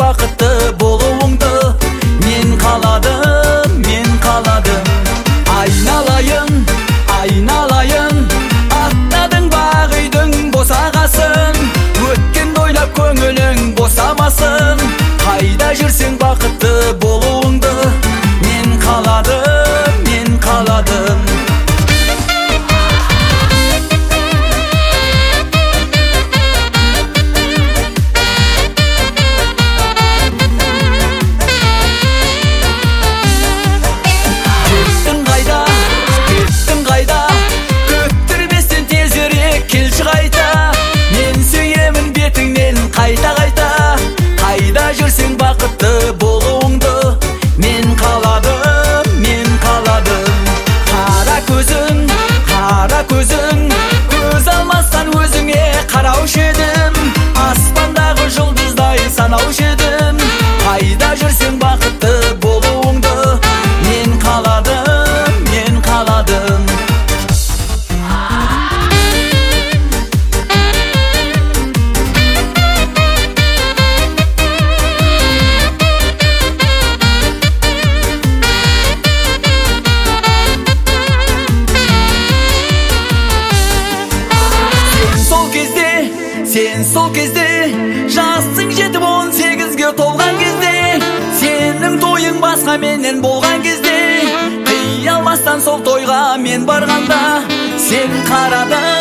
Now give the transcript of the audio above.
бақытты болуыңды мен қаладым, мен қаладым. Айналайын, айналайын, аттадың бақ үйдің босағасын, өткенді ойлап көңілің босамасын. Қайда жүрсең бақытты болуыңды мен қаладым, мен қаладым. Кеттің қайда, күттірместен тезірек келші қайта. Мен сүйемін бетіңнен қайта-қайта. Қайда жүрсең бақытты болуыңды мен қаладым, мен қаладым. Қара көзің, көз алмастан өзіңе қараушы едім. Аспандағы жұлдыздай санаушы едім. Қайда жүрсең бақытты болуыңды мен қаладым, мен қаладым. Сен сол кезде жасың жетіп 18-ге толған кезде, сенің тойың басқа менен болған кезде, қия алмастан сол тойға мен барғанда сен қарадың.